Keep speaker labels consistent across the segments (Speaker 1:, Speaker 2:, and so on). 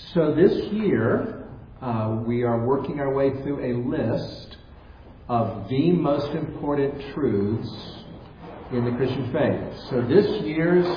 Speaker 1: So this year, we are working our way through a list of the most important truths in the Christian faith. So this year's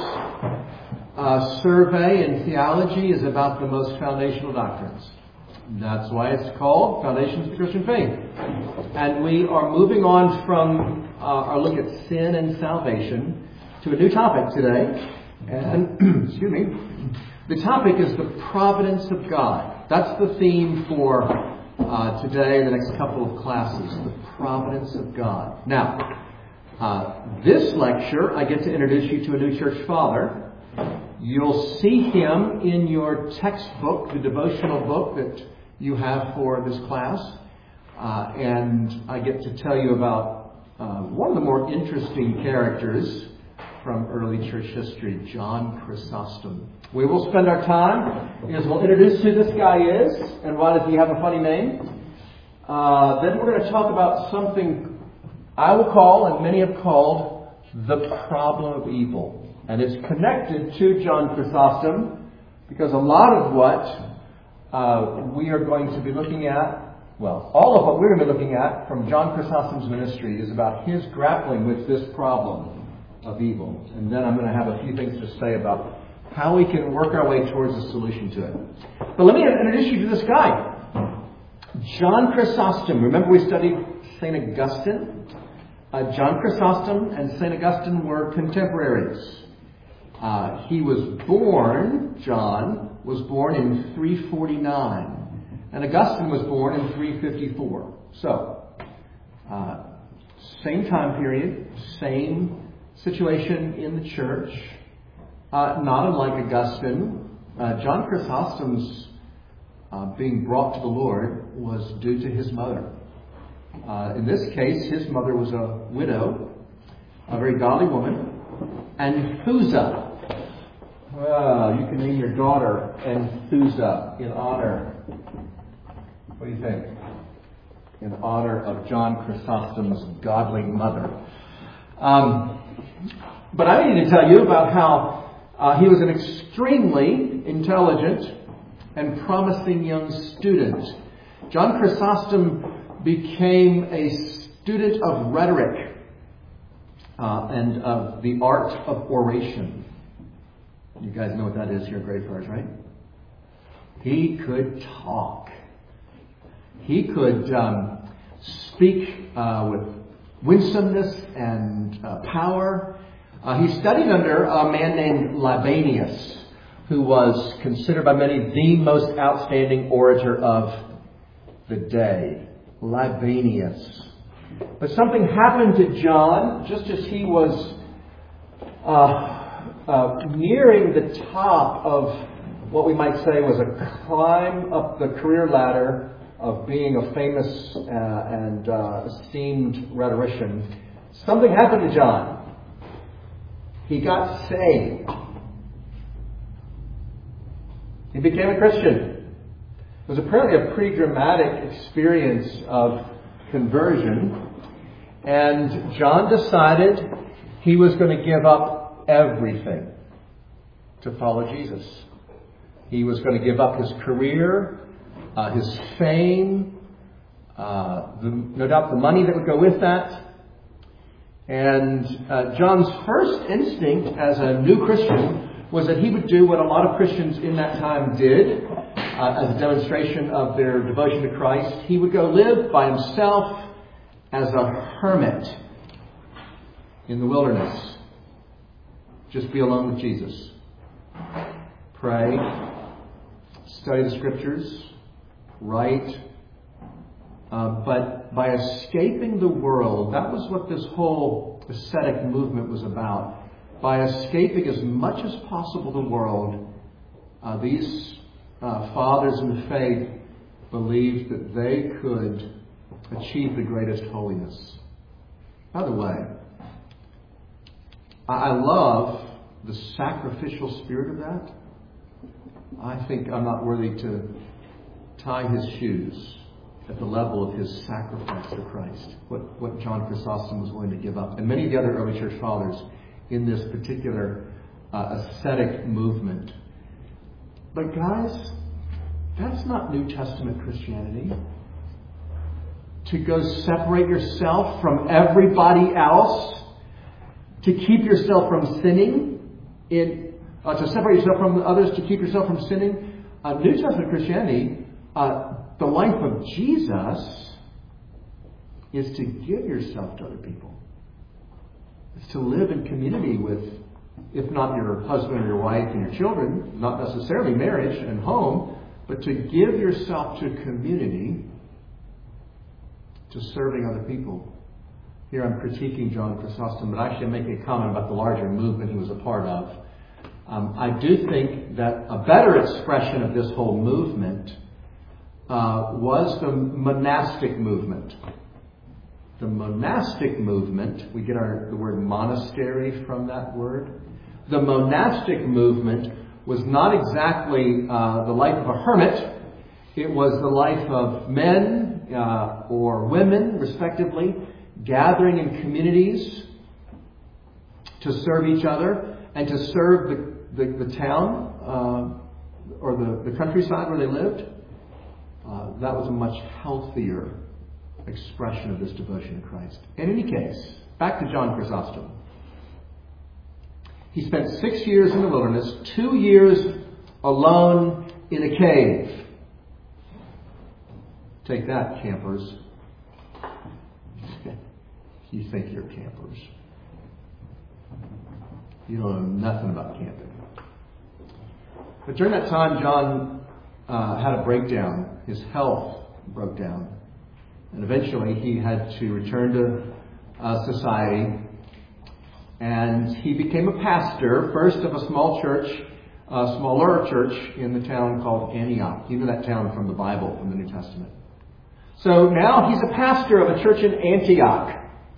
Speaker 1: survey in theology is about the most foundational doctrines. That's why it's called Foundations of the Christian Faith. And we are moving on from our look at sin and salvation to a new topic today. And, excuse me, the topic is the providence of God. That's the theme for today and the next couple of classes, the providence of God. Now, this lecture, I get to introduce you to a new church father. You'll see him in your textbook, the devotional book that you have for this class. And I get to tell you about one of the more interesting characters from early church history, John Chrysostom. We will spend our time as we'll introduce who this guy is and why does he have a funny name. Then we're going to talk about something I will call, and many have called, the problem of evil. And it's connected to John Chrysostom because a lot of what we are going to be looking at, well, all of what we're going to be looking at from John Chrysostom's ministry is about his grappling with this problem of evil. And then I'm going to have a few things to say about how we can work our way towards a solution to it. But let me introduce you to this guy, John Chrysostom. Remember we studied St. Augustine? John Chrysostom and St. Augustine were contemporaries. John was born in 349, and Augustine was born in 354. So, same time period, same situation in the church. Not unlike Augustine, John Chrysostom's being brought to the Lord was due to his mother. In this case, his mother was a widow, a very godly woman, Anthusa. Well, you can name your daughter Anthusa in honor. What do you think? In honor of John Chrysostom's godly mother. But I need to tell you about how he was an extremely intelligent and promising young student. John Chrysostom became a student of rhetoric and of the art of oration. You guys know what that is here at Great Falls, right? He could talk. He could speak with winsomeness and power. He studied under a man named Libanius, who was considered by many the most outstanding orator of the day. Libanius. But something happened to John just as he was nearing the top of what we might say was a climb up the career ladder of being a famous and esteemed rhetorician. Something happened to John. He got saved. He became a Christian. It was apparently a pretty dramatic experience of conversion. And John decided he was going to give up everything to follow Jesus. He was going to give up his career, his fame, no doubt the money that would go with that. And John's first instinct as a new Christian was that he would do what a lot of Christians in that time did as a demonstration of their devotion to Christ. He would go live by himself as a hermit in the wilderness. Just be alone with Jesus. Pray, study the Scriptures, write. But by escaping the world, that was what this whole ascetic movement was about. By escaping as much as possible the world, these fathers in the faith believed that they could achieve the greatest holiness. By the way, I love the sacrificial spirit of that. I think I'm not worthy to tie his shoes at the level of his sacrifice for Christ. What John Chrysostom was willing to give up. And many of the other early church fathers in this particular ascetic movement. But guys, That's not New Testament Christianity. To go separate yourself from everybody else, to keep yourself from sinning, to separate yourself from others, to keep yourself from sinning. New Testament Christianity, the life of Jesus is to give yourself to other people. It's to live in community with, if not your husband or your wife and your children, not necessarily marriage and home, but to give yourself to community, to serving other people. Here I'm critiquing John Chrysostom, but actually I'm making a comment about the larger movement he was a part of. I do think that a better expression of this whole movement was the monastic movement. The monastic movement, we get the word monastery from that word. The monastic movement was not exactly the life of a hermit. It was the life of men or women, respectively, gathering in communities to serve each other and to serve the town or the countryside where they lived. That was a much healthier expression of this devotion to Christ. In any case, back to John Chrysostom. He spent 6 years in the wilderness, 2 years alone in a cave. Take that, campers. You think you're campers. You don't know nothing about camping. But during that time, John had a breakdown. His health broke down. And eventually he had to return to society. And he became a pastor, first of a small church, a smaller church in the town called Antioch. You know that town from the Bible, from the New Testament. So now he's a pastor of a church in Antioch.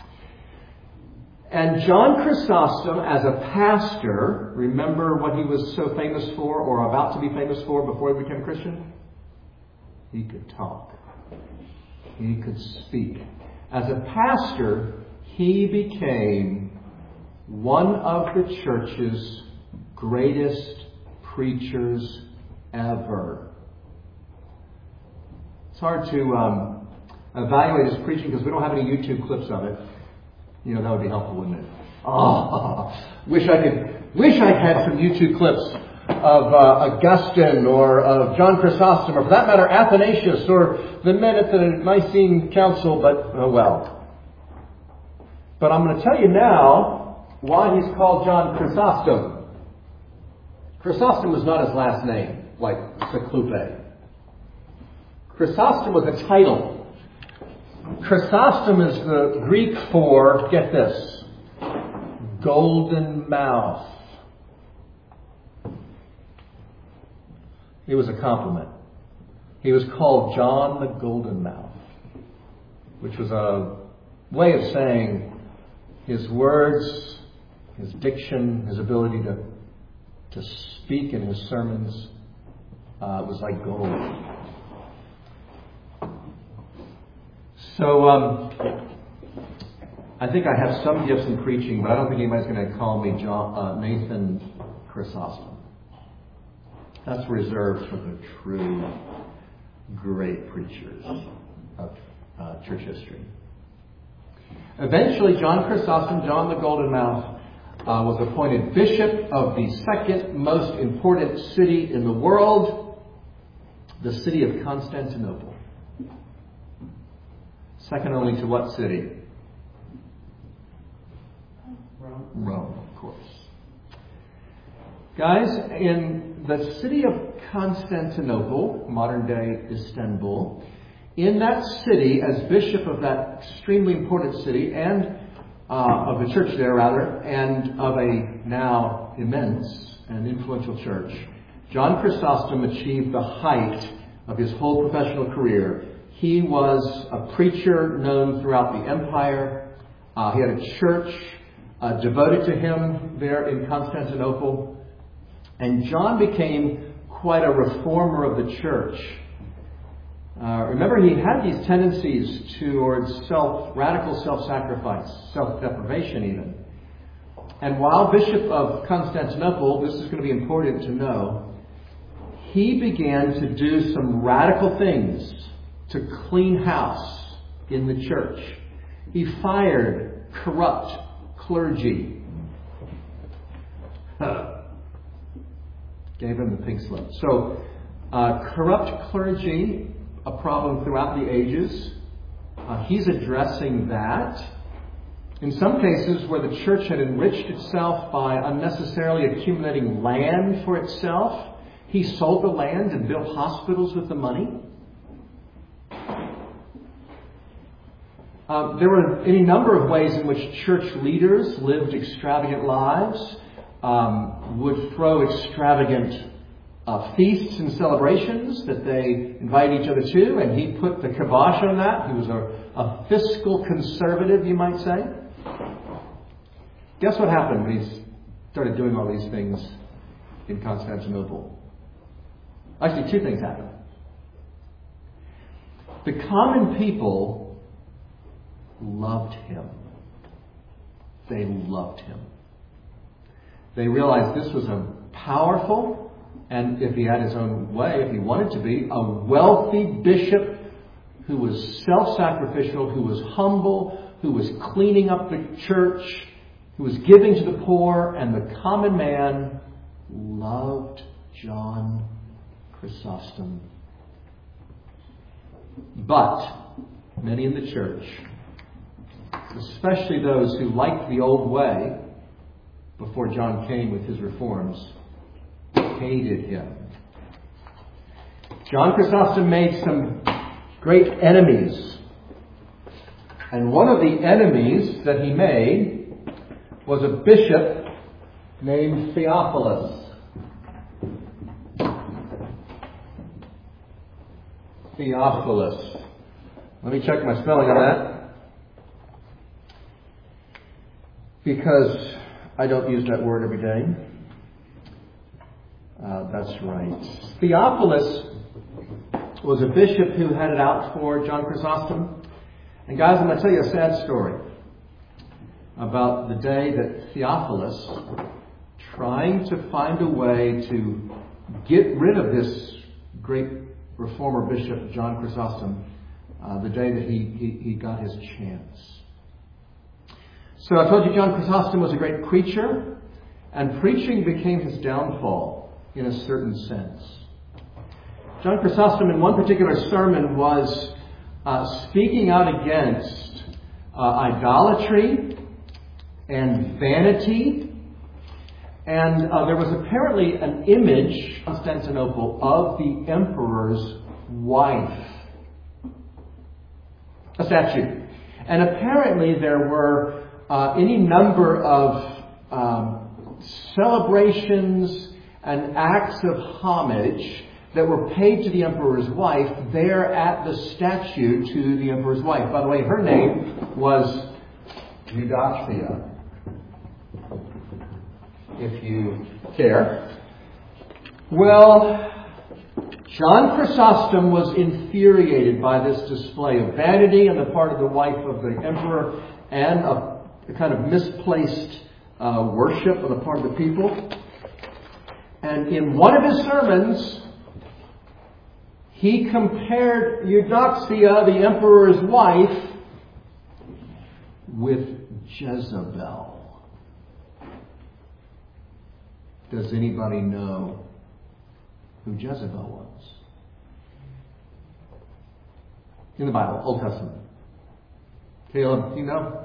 Speaker 1: And John Chrysostom, as a pastor, remember what he was so famous for, or about to be famous for, before he became a Christian? He could talk. He could speak. As a pastor, he became one of the church's greatest preachers ever. It's hard to evaluate his preaching because we don't have any YouTube clips of it. You know, that would be helpful, wouldn't it? Oh, wish I had some YouTube clips of Augustine or of John Chrysostom, or for that matter, Athanasius, or the men at the Nicene Council, but oh well. But I'm going to tell you now why he's called John Chrysostom. Chrysostom was not his last name, like Seclupe. Chrysostom was a title. Chrysostom is the Greek for, get this, golden mouth. It was a compliment. He was called John the Golden Mouth, which was a way of saying his words, his diction, his ability to speak in his sermons was like gold. So, I think I have some gifts in preaching, but I don't think anybody's going to call me Nathan Chrysostom. That's reserved for the true great preachers of church history. Eventually, John Chrysostom, John the Golden Mouth, was appointed bishop of the second most important city in the world, the city of Constantinople. Second only to what city? Rome, of course. Guys, in the city of Constantinople, modern day Istanbul, in that city, as bishop of that extremely important city, and of the church there rather, and of a now immense and influential church, John Chrysostom achieved the height of his whole professional career. He was a preacher known throughout the empire. He had a church devoted to him there in Constantinople. And John became quite a reformer of the church. Remember, he had these tendencies towards radical self-sacrifice, self-deprivation even. And while Bishop of Constantinople, this is going to be important to know, he began to do some radical things to clean house in the church. He fired corrupt clergy. Gave him the pink slip. So, corrupt clergy, a problem throughout the ages. He's addressing that. In some cases where the church had enriched itself by unnecessarily accumulating land for itself, he sold the land and built hospitals with the money. There were any number of ways in which church leaders lived extravagant lives, would throw extravagant feasts and celebrations that they invite each other to, and he put the kibosh on that. He was a fiscal conservative, you might say. Guess what happened when he started doing all these things in Constantinople? Actually, two things happened. The common people loved him. They loved him. They realized this was a powerful, and if he had his own way, if he wanted to be, a wealthy bishop who was self-sacrificial, who was humble, who was cleaning up the church, who was giving to the poor, and the common man loved John Chrysostom. But many in the church, especially those who liked the old way before John came with his reforms, hated him. John Chrysostom made some great enemies. And one of the enemies that he made was a bishop named Theophilus. Theophilus. Let me check my spelling on that, because I don't use that word every day. That's right. Theophilus was a bishop who had it out for John Chrysostom. And guys, I'm going to tell you a sad story about the day that Theophilus, trying to find a way to get rid of this great reformer bishop, John Chrysostom, the day that he got his chance. So I told you John Chrysostom was a great preacher, and preaching became his downfall in a certain sense. John Chrysostom in one particular sermon was speaking out against idolatry and vanity. And there was apparently an image in Constantinople of the emperor's wife. A statue. And apparently there were any number of celebrations and acts of homage that were paid to the emperor's wife there at the statue to the emperor's wife. By the way, her name was Eudoxia, if you care. Well, John Chrysostom was infuriated by this display of vanity on the part of the wife of the emperor and a kind of misplaced worship on the part of the people. And in one of his sermons, he compared Eudoxia, the emperor's wife, with Jezebel. Does anybody know who Jezebel was? In the Bible, Old Testament. Caleb, do you know?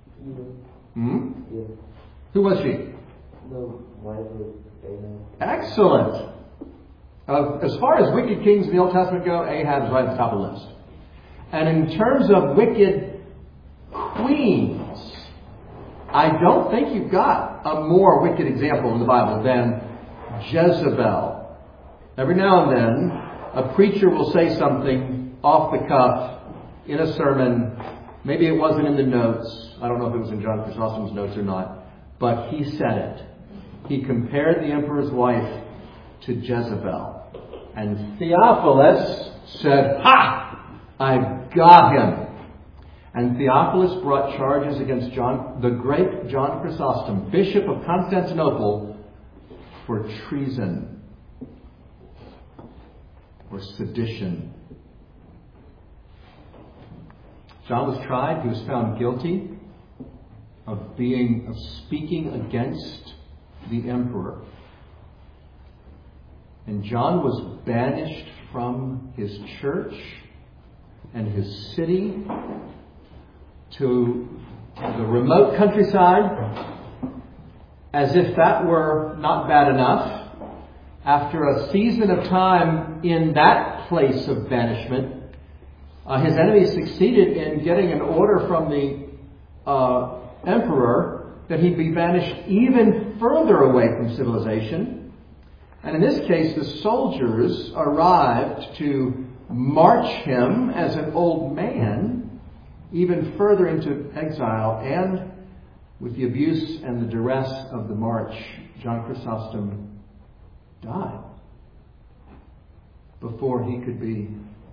Speaker 2: Yes.
Speaker 1: Who was she?
Speaker 2: The wife of Ahab.
Speaker 1: Excellent. As far as wicked kings in the Old Testament go, Ahab is right at the top of the list. And in terms of wicked queens, I don't think you've got a more wicked example in the Bible than Jezebel. Every now and then, a preacher will say something off the cuff in a sermon. Maybe it wasn't in the notes. I don't know if it was in John Chrysostom's notes or not. But he said it. He compared the emperor's wife to Jezebel. And Theophilus said, "Ha! I've got him." And Theophilus brought charges against the great John Chrysostom, Bishop of Constantinople, for treason. or sedition. John was tried. He was found guilty of speaking against the emperor. And John was banished from his church and his city to the remote countryside. As if that were not bad enough, after a season of time in that place of banishment, his enemies succeeded in getting an order from the emperor that he be banished even further away from civilization. And in this case, the soldiers arrived to march him as an old man even further into exile. And with the abuse and the duress of the march, John Chrysostom died before he could be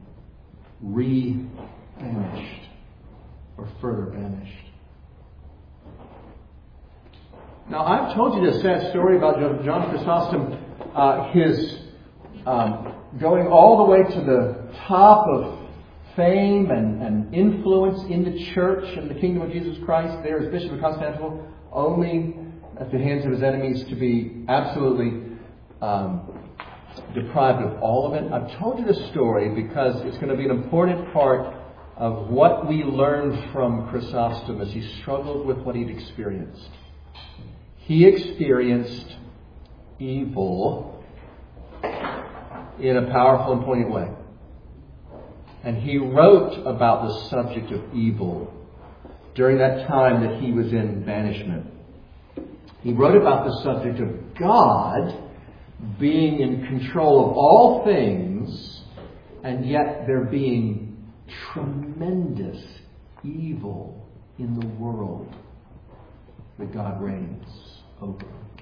Speaker 1: re-banished or further banished. Now, I've told you this sad story about John Chrysostom, his going all the way to the top of fame and influence in the church and the kingdom of Jesus Christ there as Bishop of Constantinople, only at the hands of his enemies to be absolutely deprived of all of it. I've told you this story because it's going to be an important part of what we learned from Chrysostom as he struggled with what he'd experienced. He experienced evil in a powerful and poignant way. And he wrote about the subject of evil during that time that he was in banishment. He wrote about the subject of God being in control of all things, and yet there being tremendous evil in the world that God reigns over.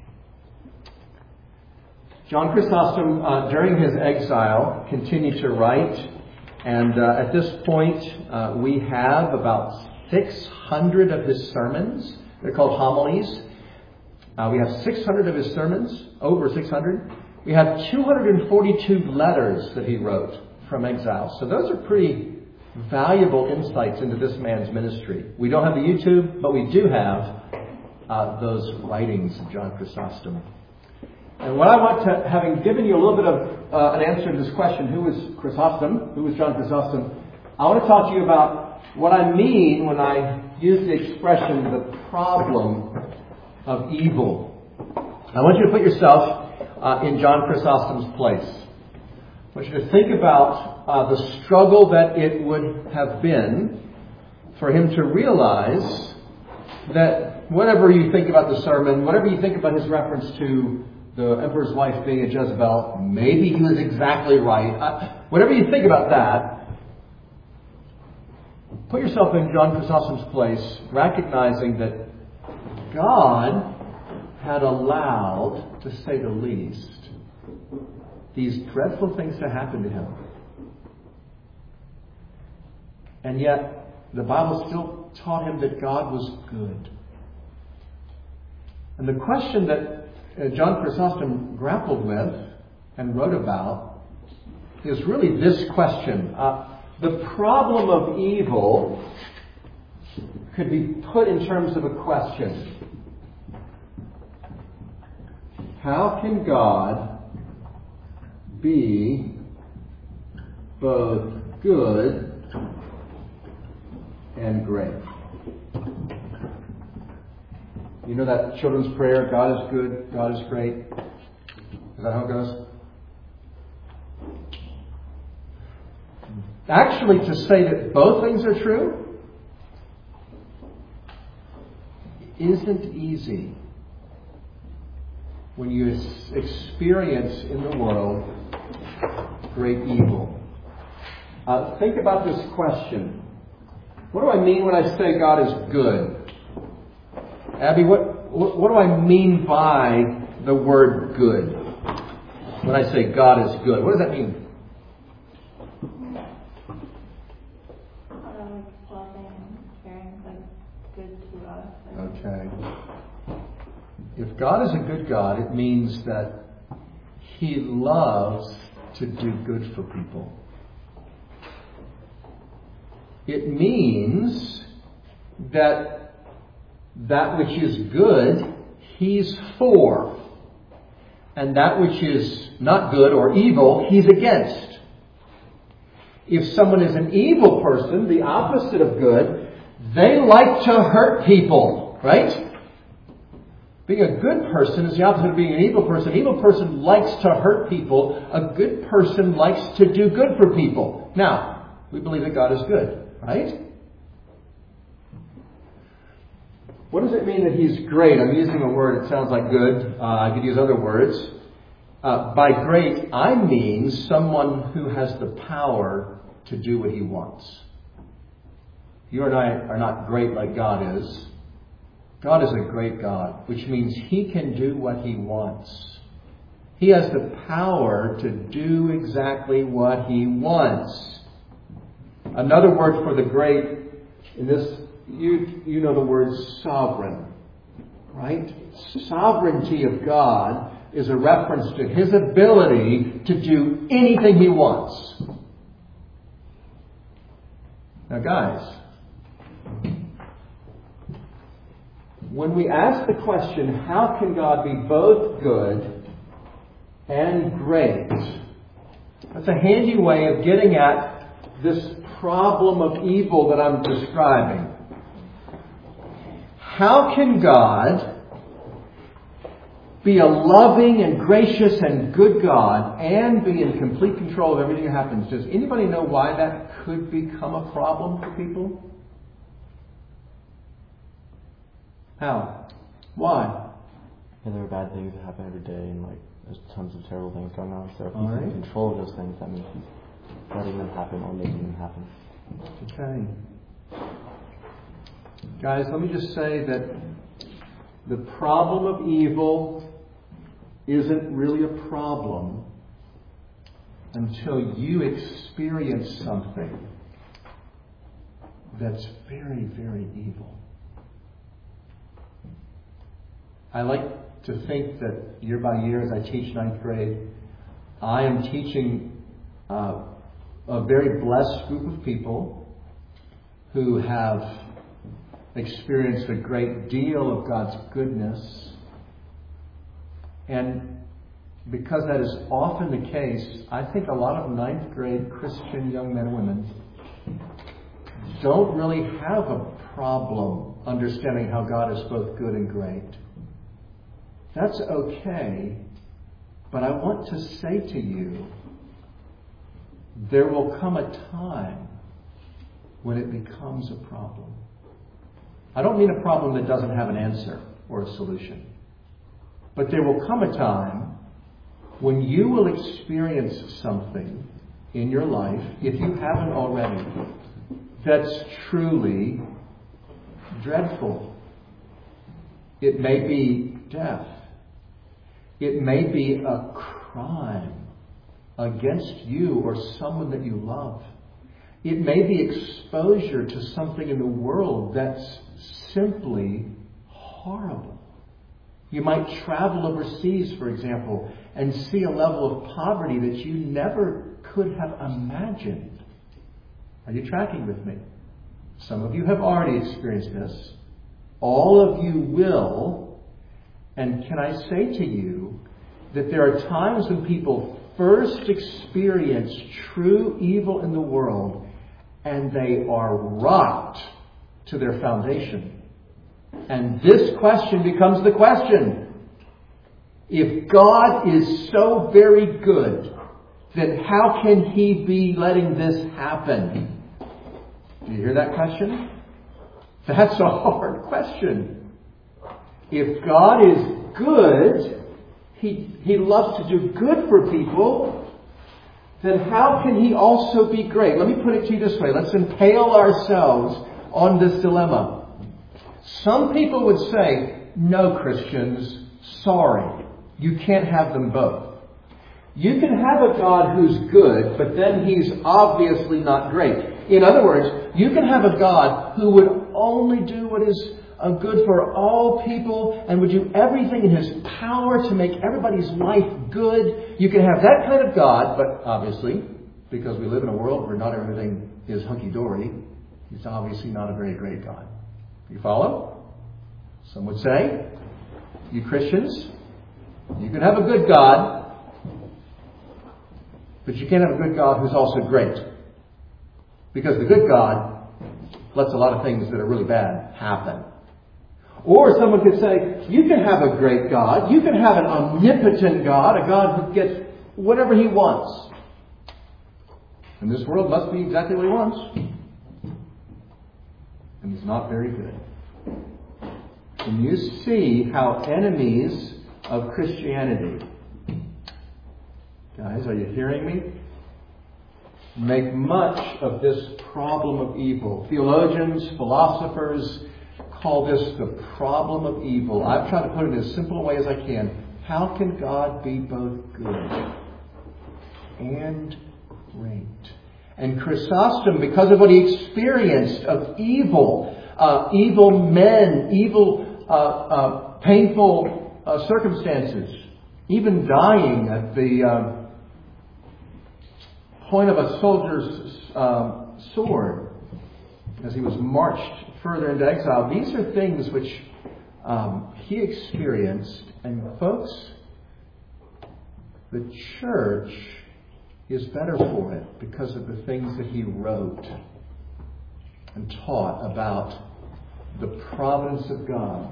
Speaker 1: John Chrysostom, during his exile, continued to write. And at this point, we have about 600 of his sermons. They're called homilies. We have 600 of his sermons, over 600. We have 242 letters that he wrote from exile. So those are pretty valuable insights into this man's ministry. We don't have the YouTube, but we do have those writings of John Chrysostom. And what I want to, having given you a little bit of an answer to this question, who was Chrysostom? Who was John Chrysostom? I want to talk to you about what I mean when I use the expression the problem of evil. I want you to put yourself in John Chrysostom's place. I want you to think about the struggle that it would have been for him to realize that whatever you think about the sermon, whatever you think about his reference to the emperor's wife being a Jezebel, maybe he was exactly right. Whatever you think about that, put yourself in John Chrysostom's place, recognizing that God had allowed, to say the least, these dreadful things to happen to him. And yet, the Bible still taught him that God was good. And the question that John Chrysostom grappled with and wrote about is really this question. The problem of evil could be put in terms of a question. How can God be both good and great? You know that children's prayer, God is good, God is great? Is that how it goes? Actually, to say that both things are true isn't easy when you experience in the world great evil. Think about this question. What do I mean when I say God is good? Abby, what do I mean by the word good? When I say God is good, what does that mean?
Speaker 3: Loving and caring, good to us.
Speaker 1: Okay. If God is a good God, it means that He loves to do good for people. It means that which is good, He's for. And that which is not good or evil, He's against. If someone is an evil person, the opposite of good, they like to hurt people, right? Being a good person is the opposite of being an evil person. An evil person likes to hurt people. A good person likes to do good for people. Now, we believe that God is good, right? What does it mean that He's great? I'm using a word that sounds like good. I could use other words. By great, I mean someone who has the power to do what He wants. You and I are not great like God is. God is a great God, which means He can do what He wants. He has the power to do exactly what He wants. Another word for the great, in this, you know the word sovereign, right? Sovereignty of God is a reference to His ability to do anything He wants. Now guys, when we ask the question, how can God be both good and great? That's a handy way of getting at this problem of evil that I'm describing. How can God be a loving and gracious and good God and be in complete control of everything that happens? Does anybody know why that could become a problem for people? How? Why?
Speaker 2: And there are bad things that happen every day, and there's tons of terrible things going on. So if
Speaker 1: All
Speaker 2: He's
Speaker 1: right.
Speaker 2: in control of those things, that means He's letting them happen or making them happen.
Speaker 1: Okay. Guys, let me just say that the problem of evil isn't really a problem until you experience something that's very, very evil. I like to think that year by year, as I teach 9th grade, I am teaching a very blessed group of people who have experienced a great deal of God's goodness. And because that is often the case, I think a lot of 9th grade Christian young men and women don't really have a problem understanding how God is both good and great. That's okay, but I want to say to you, there will come a time when it becomes a problem. I don't mean a problem that doesn't have an answer or a solution. But there will come a time when you will experience something in your life, if you haven't already, that's truly dreadful. It may be death. It may be a crime against you or someone that you love. It may be exposure to something in the world that's simply horrible. You might travel overseas, for example, and see a level of poverty that you never could have imagined. Are you tracking with me? Some of you have already experienced this. All of you will. And can I say to you that there are times when people first experience true evil in the world and they are rocked to their foundation. And this question becomes the question. If God is so very good, then how can He be letting this happen? Do you hear that question? That's a hard question. If God is good, He loves to do good for people, then how can He also be great? Let me put it to you this way. Let's impale ourselves on this dilemma. Some people would say, no, Christians, sorry, you can't have them both. You can have a God who's good, but then He's obviously not great. In other words, you can have a God who would only do what is good for all people and would do everything in His power to make everybody's life good. You can have that kind of God, but obviously, because we live in a world where not everything is hunky-dory, He's obviously not a very great God. You follow? Some would say, you Christians, you can have a good God, but you can't have a good God who's also great. Because the good God lets a lot of things that are really bad happen. Or someone could say, you can have a great God, you can have an omnipotent God, a God who gets whatever He wants. And this world must be exactly what He wants. And He's not very good. And you see how enemies of Christianity, guys, are you hearing me? Make much of this problem of evil. Theologians, philosophers call this the problem of evil. I've tried to put it in as simple a way as I can. How can God be both good and great? And Chrysostom, because of what he experienced of evil, evil men, evil, painful circumstances, even dying at the point of a soldier's sword as he was marched further into exile. These are things which he experienced. And folks, the church is better for it because of the things that he wrote and taught about the providence of God.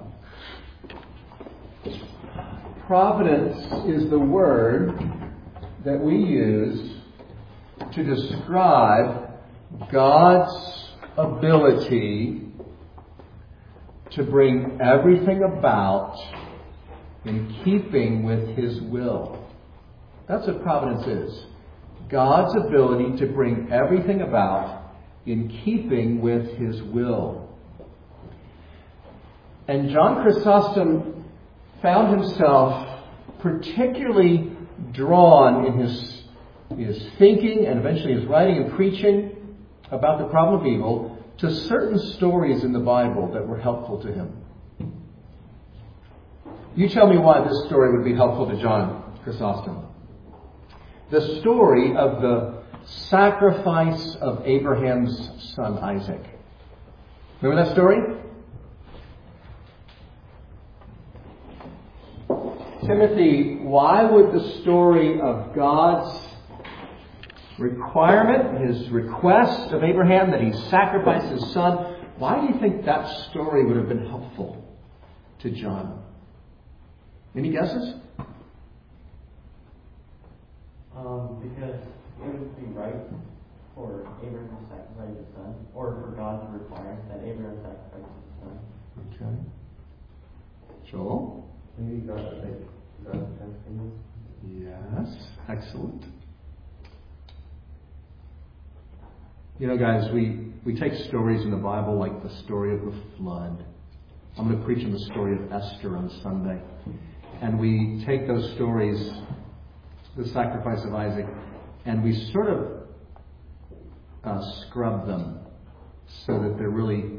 Speaker 1: Providence is the word that we use to describe God's ability to bring everything about in keeping with His will. That's what providence is. God's ability to bring everything about in keeping with His will. And John Chrysostom found himself particularly drawn in his thinking and eventually his writing and preaching about the problem of evil to certain stories in the Bible that were helpful to him. You tell me why this story would be helpful to John Chrysostom. The story of the sacrifice of Abraham's son Isaac. Remember that story? Timothy, why would the story of God's requirement, His request of Abraham that he sacrifice his son, why do you think that story would have been helpful to John? Any guesses?
Speaker 2: Because it would be right for Abraham to sacrifice his son, or for God to require that Abraham sacrifice his son.
Speaker 1: Okay. Joel?
Speaker 2: Maybe God testing.
Speaker 1: Yes. Excellent. You know, guys, we take stories in the Bible like the story of the flood. I'm going to preach on the story of Esther on Sunday. And we take those stories, the sacrifice of Isaac, and we sort of scrub them so that they're really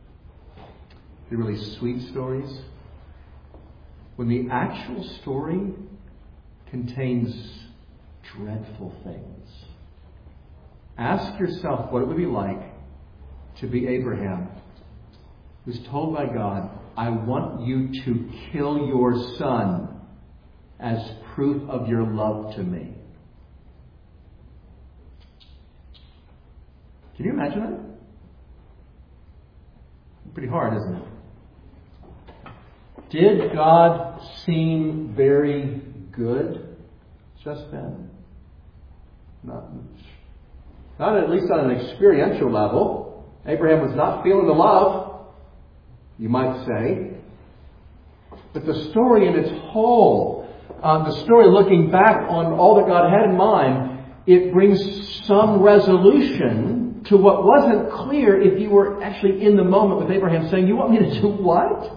Speaker 1: sweet stories. When the actual story contains dreadful things. Ask yourself what it would be like to be Abraham, who's told by God, I want you to kill your son as proof of your love to me. Can you imagine that? Pretty hard, isn't it? Did God seem very good just then? Not at least on an experiential level. Abraham was not feeling the love, you might say. But the story in its whole, the story looking back on all that God had in mind, it brings some resolution to what wasn't clear if you were actually in the moment with Abraham saying, you want me to do what?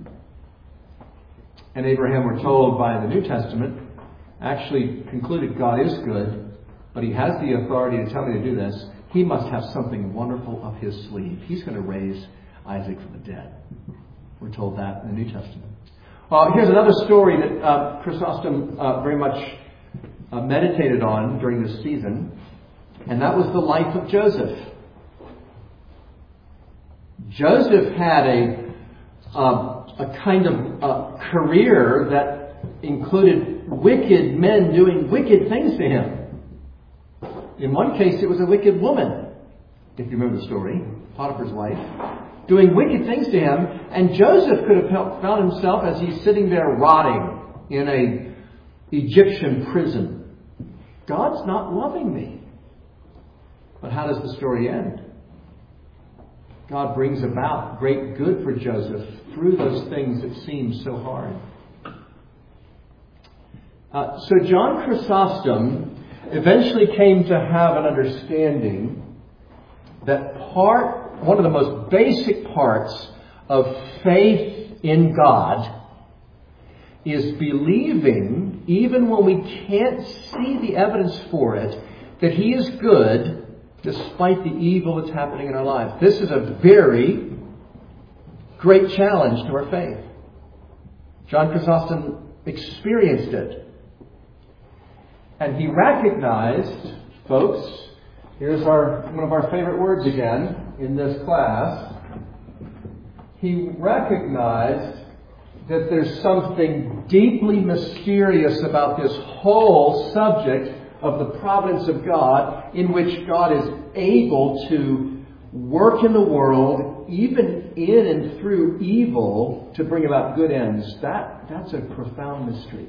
Speaker 1: And Abraham, we're told by the New Testament, actually concluded God is good, but He has the authority to tell me to do this. He must have something wonderful up His sleeve. He's going to raise Isaac from the dead. We're told that in the New Testament. Here's another story that Chrysostom very much meditated on during this season, and that was the life of Joseph. Joseph had a kind of career that included wicked men doing wicked things to him. In one case, it was a wicked woman, if you remember the story, Potiphar's wife, doing wicked things to him, and Joseph could have found himself as he's sitting there rotting in an Egyptian prison. God's not loving me. But how does the story end? God brings about great good for Joseph through those things that seem so hard. So John Chrysostom eventually came to have an understanding that one of the most basic parts of faith in God is believing, even when we can't see the evidence for it, that He is good despite the evil that's happening in our lives. This is a very great challenge to our faith. John Chrysostom experienced it. And he recognized, folks, here's one of our favorite words again in this class. He recognized that there's something deeply mysterious about this whole subject of the providence of God, in which God is able to work in the world, even in and through evil, to bring about good ends. That's a profound mystery.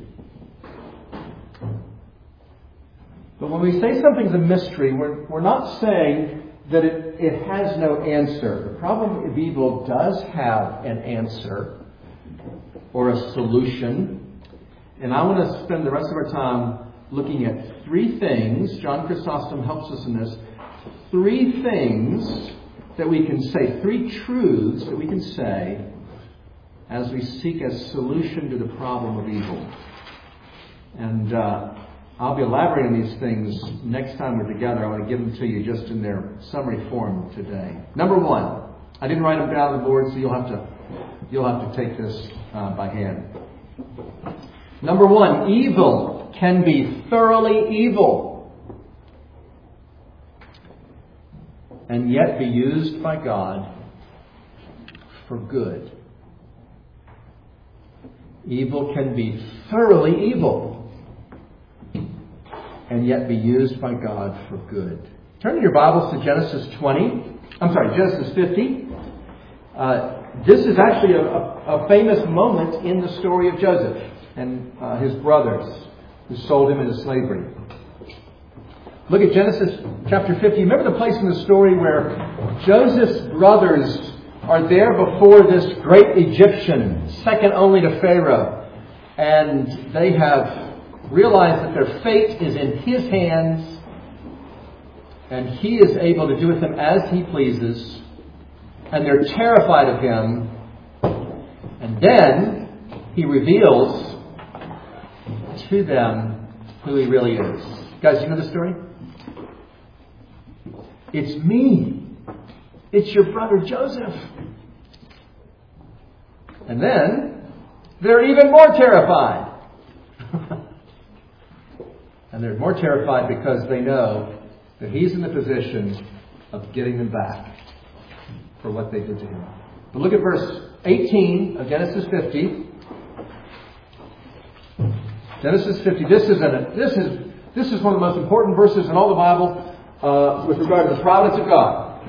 Speaker 1: But when we say something's a mystery, we're not saying that it has no answer. The problem of evil does have an answer or a solution. And I want to spend the rest of our time looking at three things. John Chrysostom helps us in this. Three things that we can say, three truths that we can say as we seek a solution to the problem of evil. And I'll be elaborating on these things next time we're together. I want to give them to you just in their summary form today. Number one, I didn't write them down on the board, so you'll have to take this by hand. Number one, evil can be thoroughly evil and yet be used by God for good. Evil can be thoroughly evil and yet be used by God for good. Turn in your Bibles to Genesis 50. This is actually a famous moment in the story of Joseph and his brothers who sold him into slavery. Look at Genesis chapter 50. Remember the place in the story where Joseph's brothers are there before this great Egyptian, second only to Pharaoh, and they have realized that their fate is in his hands, and he is able to do with them as he pleases, and they're terrified of him. And then he reveals to them who he really is. Guys, you know the story? It's me. It's your brother Joseph. And then they're even more terrified. And they're more terrified because they know that he's in the position of getting them back for what they did to him. But look at verse 18 of Genesis 50. Genesis 50. This is one of the most important verses in all the Bible with regard to the providence of God.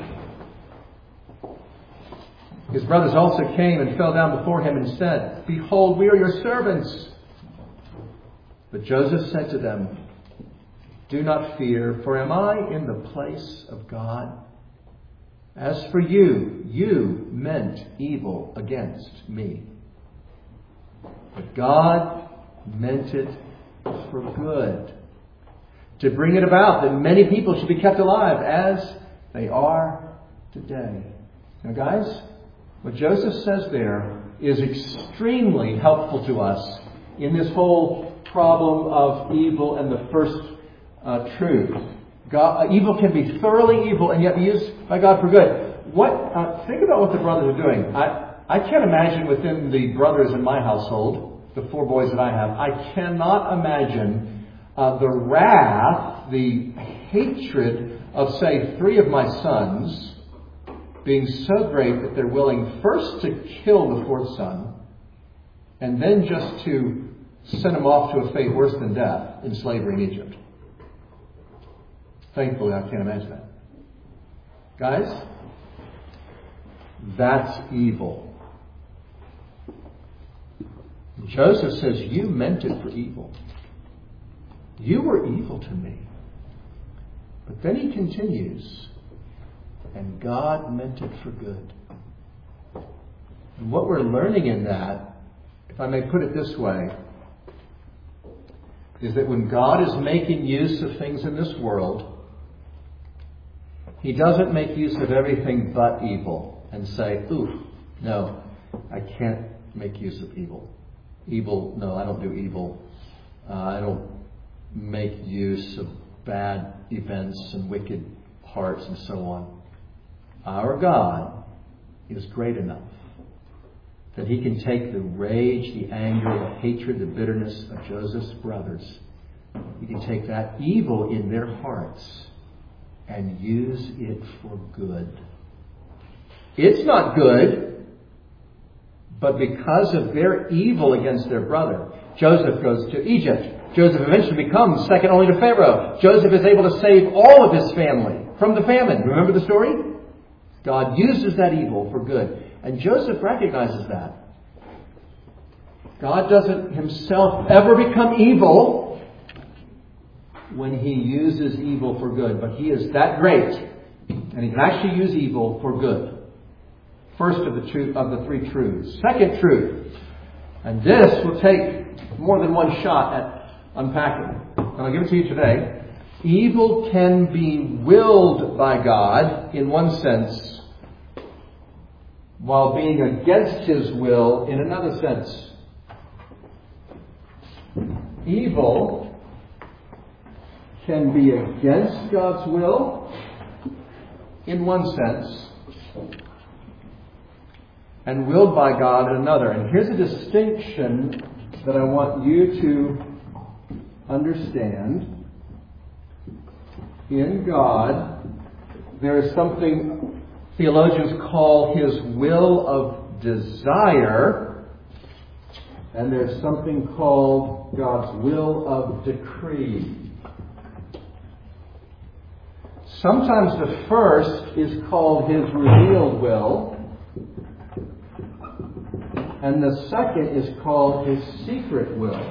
Speaker 1: His brothers also came and fell down before him and said, "Behold, we are your servants." But Joseph said to them, "Do not fear, for am I in the place of God? As for you, you meant evil against me. But God meant it for good, to bring it about that many people should be kept alive as they are today." Now guys, what Joseph says there is extremely helpful to us in this whole problem of evil and the first truth. Evil can be thoroughly evil and yet be used by God for good. Think about what the brothers are doing. I can't imagine within the brothers in my household, the 4 boys that I have, I cannot imagine the wrath, the hatred of, say, 3 of my sons being so great that they're willing first to kill the 4th son and then just to send him off to a fate worse than death in slavery in Egypt. Thankfully, I can't imagine that. Guys, that's evil. Joseph says, you meant it for evil. You were evil to me. But then he continues, and God meant it for good. And what we're learning in that, if I may put it this way, is that when God is making use of things in this world, He doesn't make use of everything but evil and say, ooh, no, I can't make use of evil. Evil, no, I don't do evil. I don't make use of bad events and wicked hearts and so on. Our God is great enough that He can take the rage, the anger, the hatred, the bitterness of Joseph's brothers. He can take that evil in their hearts and use it for good. It's not good, but because of their evil against their brother, Joseph goes to Egypt. Joseph eventually becomes second only to Pharaoh. Joseph is able to save all of his family from the famine. Remember the story? God uses that evil for good. And Joseph recognizes that. God doesn't Himself ever become evil when He uses evil for good. But He is that great. And He can actually use evil for good. First of the 3 truths. Second truth. And this will take more than one shot at unpacking. And I'll give it to you today. Evil can be willed by God in one sense, while being against His will in another sense. Evil can be against God's will in one sense, and willed by God in another. And here's a distinction that I want you to understand. In God, there is something theologians call His will of desire, and there's something called God's will of decree. Sometimes the first is called His revealed will, and the second is called His secret will.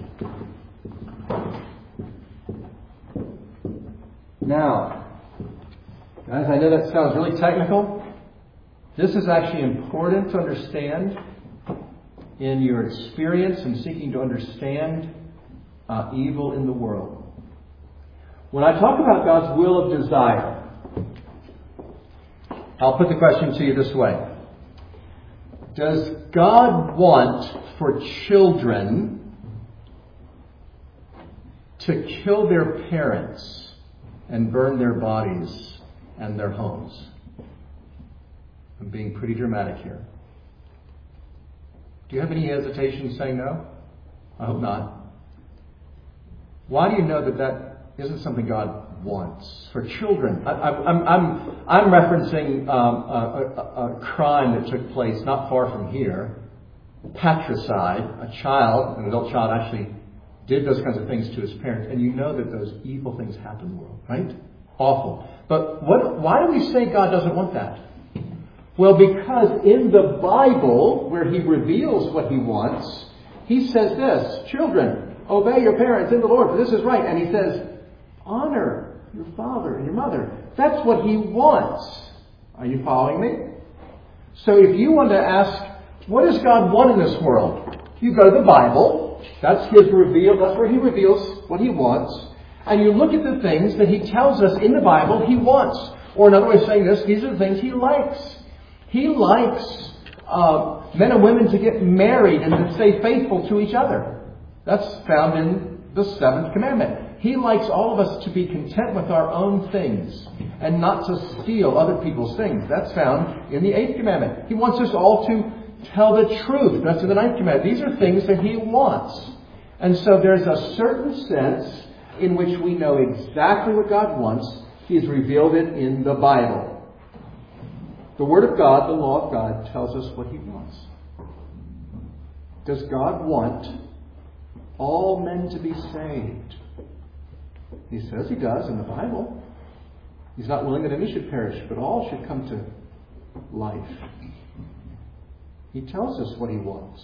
Speaker 1: Now, guys, I know that sounds really technical. This is actually important to understand in your experience in seeking to understand evil in the world. When I talk about God's will of desire, I'll put the question to you this way. Does God want for children to kill their parents and burn their bodies and their homes? I'm being pretty dramatic here. Do you have any hesitation saying no? I hope not. Why do you know that that isn't something God wants for children? I'm referencing a crime that took place not far from here. Patricide. An adult child actually did those kinds of things to his parents. And you know that those evil things happen in the world, right? Awful. But why do we say God doesn't want that? Well, because in the Bible, where He reveals what He wants, He says this: children, obey your parents in the Lord, for this is right. And He says, honor your father and your mother. That's what He wants. Are you following me? So if you want to ask, what does God want in this world? You go to the Bible. That's His reveal. That's where He reveals what He wants. And you look at the things that He tells us in the Bible He wants. Or another way of saying this, these are the things He likes. He likes men and women to get married and to stay faithful to each other. That's found in the 7th commandment. He likes all of us to be content with our own things and not to steal other people's things. That's found in the 8th commandment. He wants us all tell the truth. That's in the 9th commandment. These are things that He wants. And so there's a certain sense in which we know exactly what God wants. He's revealed it in the Bible. The Word of God, the law of God, tells us what He wants. Does God want all men to be saved? He says He does in the Bible. He's not willing that any should perish, but all should come to life. He tells us what He wants.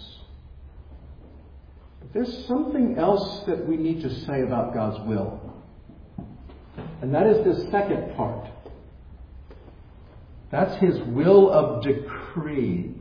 Speaker 1: But there's something else that we need to say about God's will. And that is this second part. That's His will of decree.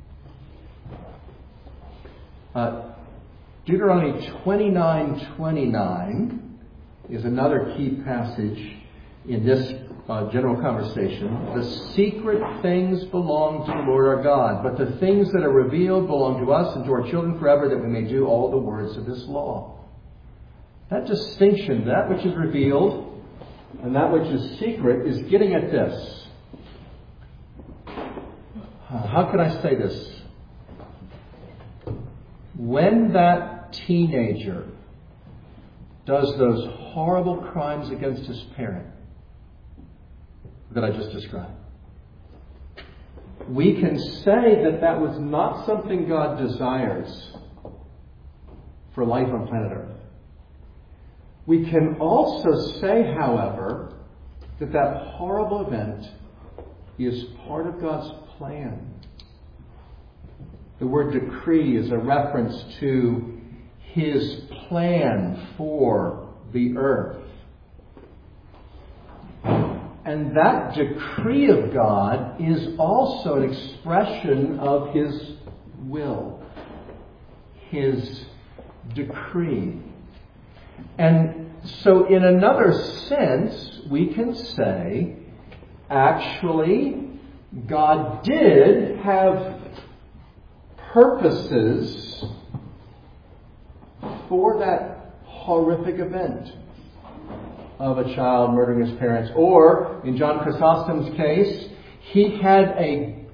Speaker 1: Deuteronomy 29:29 is another key passage in this general conversation. The secret things belong to the Lord our God, but the things that are revealed belong to us and to our children forever, that we may do all the words of this law. That distinction, that which is revealed and that which is secret, is getting at this. How can I say this? When that teenager does those horrible crimes against his parent that I just described, we can say that that was not something God desires for life on planet Earth. We can also say, however, that that horrible event is part of God's plan. The word decree is a reference to His plan for the earth. And that decree of God is also an expression of His will. His decree. And so in another sense, we can say, actually, God did have purposes for that horrific event of a child murdering his parents. Or, in John Chrysostom's case, he had a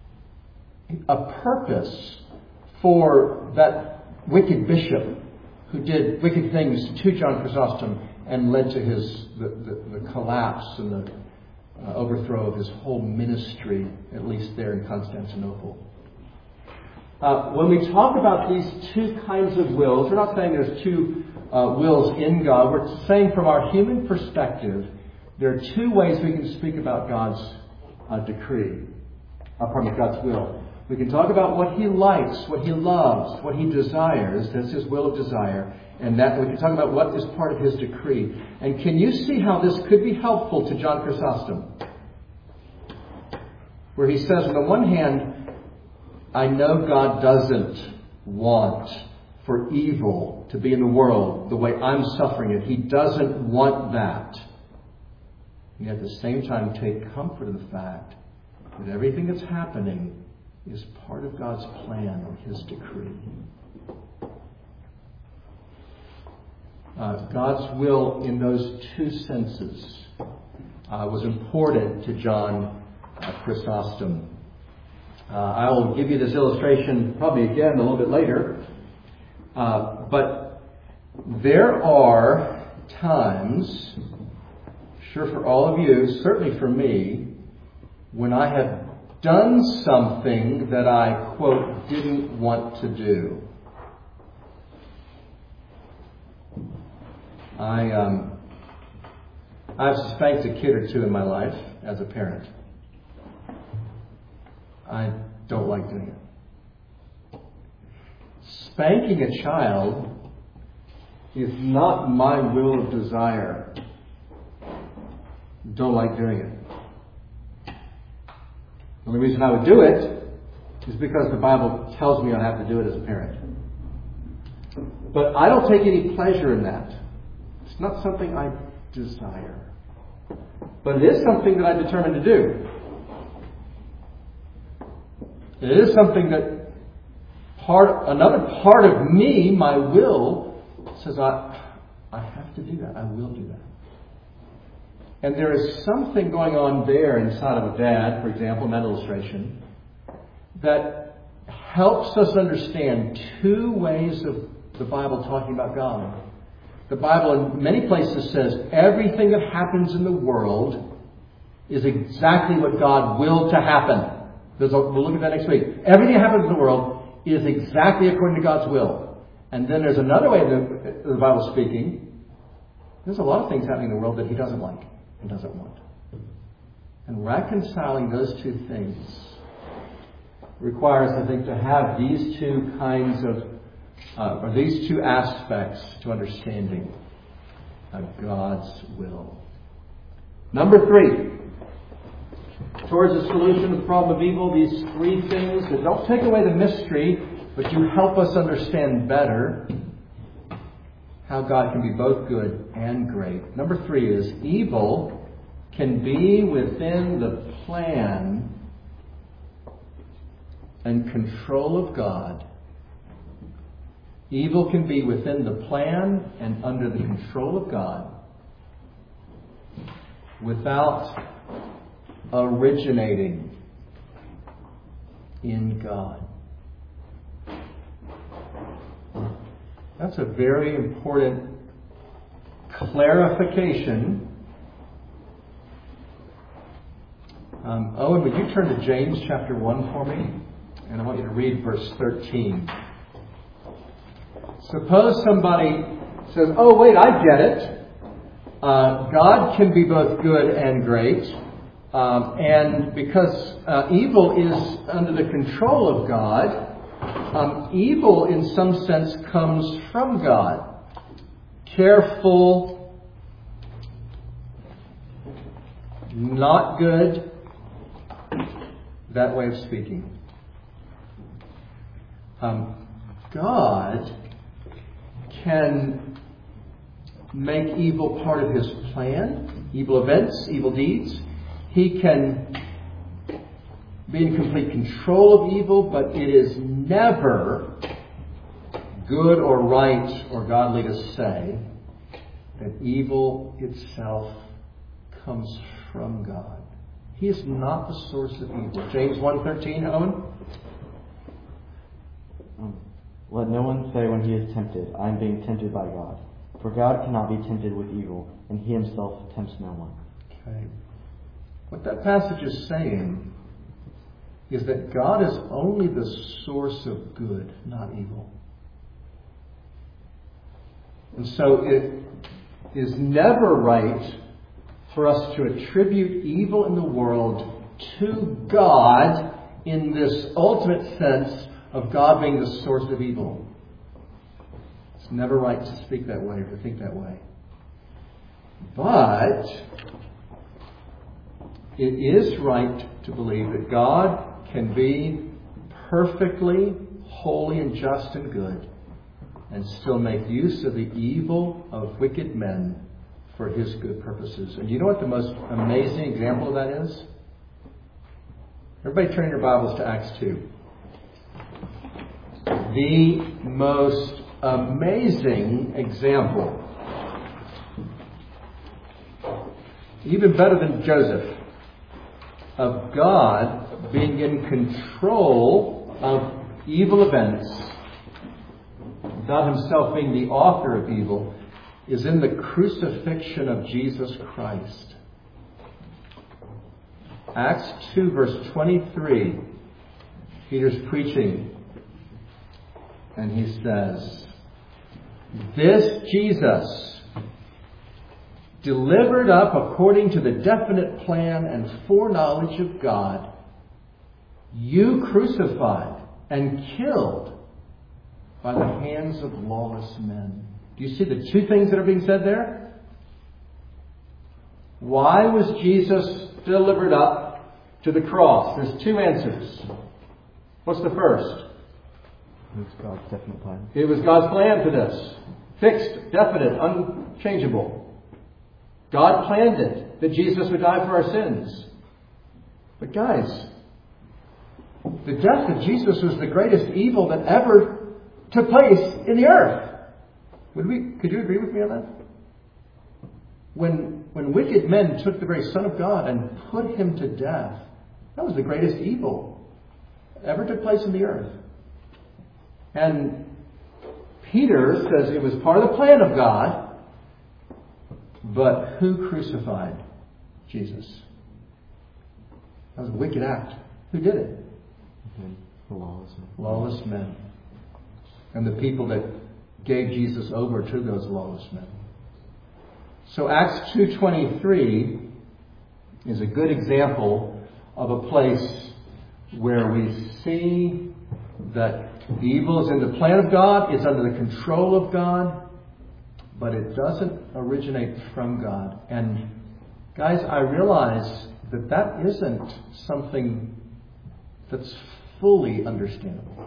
Speaker 1: purpose for that wicked bishop who did wicked things to John Chrysostom and led to the collapse and the overthrow of his whole ministry, at least there in Constantinople. When we talk about these two kinds of wills, we're not saying there's two wills in God. We're saying from our human perspective, there are two ways we can speak about God's God's will. We can talk about what He likes, what He loves, what He desires. That's His will of desire. And that we can talk about what is part of His decree. And can you see how this could be helpful to John Chrysostom? Where he says, on the one hand, I know God doesn't want for evil to be in the world the way I'm suffering it. He doesn't want that. And at the same time, take comfort in the fact that everything that's happening is part of God's plan or His decree. God's will in those two senses was important to John Chrysostom. I will give you this illustration probably again a little bit later. But there are times, sure for all of you, certainly for me, when I have done something that I, quote, didn't want to do. I've spanked a kid or two in my life as a parent. I don't like doing it. Spanking a child is not my will of desire. Don't like doing it. The only reason I would do it is because the Bible tells me I have to do it as a parent. But I don't take any pleasure in that. It's not something I desire. But it is something that I determined to do. It is something that another part of me, my will, says I have to do that. I will do that. And there is something going on there inside of a dad, for example, in that illustration, that helps us understand two ways of the Bible talking about God. The Bible in many places says everything that happens in the world is exactly what God willed to happen. We'll look at that next week. Everything that happens in the world is exactly according to God's will. And then there's another way the Bible's speaking. There's a lot of things happening in the world that He doesn't like and doesn't want. And reconciling those two things requires, I think, to have these two kinds of, or these two aspects to understanding of God's will. Number 3. Towards the solution of the problem of evil, these 3 things that don't take away the mystery, but you help us understand better how God can be both good and great. Number 3 is evil can be within the plan and control of God. Evil can be within the plan and under the control of God without originating in God. That's a very important clarification. Owen, would you turn to James chapter 1 for me? And I want you to read verse 13. Suppose somebody says, oh, wait, I get it. God can be both good and great. And because evil is under the control of God, evil in some sense comes from God. Careful, not good, that way of speaking. God can make evil part of His plan, evil events, evil deeds. He can be in complete control of evil, but it is never good or right or godly to say that evil itself comes from God. He is not the source of evil. James 1:13, Owen?
Speaker 2: Let no one say when he is tempted, I am being tempted by God. For God cannot be tempted with evil, and He Himself tempts no one.
Speaker 1: Okay. What that passage is saying is that God is only the source of good, not evil. And so it is never right for us to attribute evil in the world to God in this ultimate sense of God being the source of evil. It's never right to speak that way or to think that way. But it is right to believe that God can be perfectly holy and just and good and still make use of the evil of wicked men for His good purposes. And you know what the most amazing example of that is? Everybody turn your Bibles to Acts 2. The most amazing example, even better than Joseph, of God being in control of evil events, God Himself being the author of evil, is in the crucifixion of Jesus Christ. Acts 2 verse 23, Peter's preaching, and he says, this Jesus, delivered up according to the definite plan and foreknowledge of God, you crucified and killed by the hands of lawless men. Do you see the two things that are being said there? Why was Jesus delivered up to the cross? There's two answers. What's the first?
Speaker 2: It was God's definite plan.
Speaker 1: It was God's plan for this. Fixed, definite, unchangeable. God planned it, that Jesus would die for our sins. But guys, the death of Jesus was the greatest evil that ever took place in the earth. Could you agree with me on that? When wicked men took the very Son of God and put Him to death, that was the greatest evil that ever took place in the earth. And Peter says it was part of the plan of God, but who crucified Jesus? That was a wicked act. Who did it? Lawless men. And the people that gave Jesus over to those lawless men. So Acts 2:23 is a good example of a place where we see that evil is in the plan of God, it's under the control of God, but it doesn't originate from God. And guys, I realize that that isn't something that's fully understandable.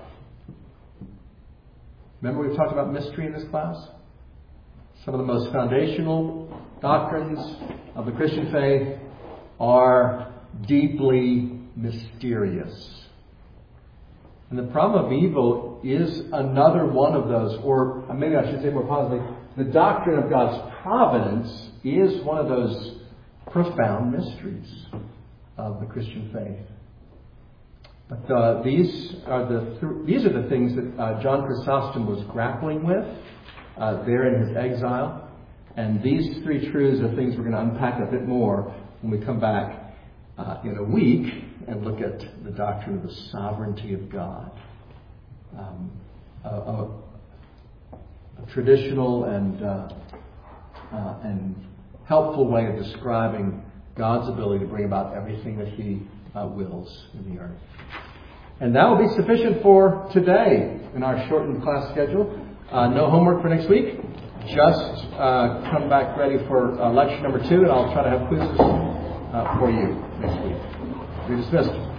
Speaker 1: Remember we've talked about mystery in this class? Some of the most foundational doctrines of the Christian faith are deeply mysterious. And the problem of evil is another one of those, or maybe I should say more positively, the doctrine of God's providence is one of those profound mysteries of the Christian faith. But these are the things that John Chrysostom was grappling with there in his exile. And these three truths are things we're going to unpack a bit more when we come back in a week and look at the doctrine of the sovereignty of God. A traditional and helpful way of describing God's ability to bring about everything that He wills in the earth. And that will be sufficient for today in our shortened class schedule. No homework for next week. Just come back ready for lecture number 2, and I'll try to have quizzes for you next week. You're dismissed.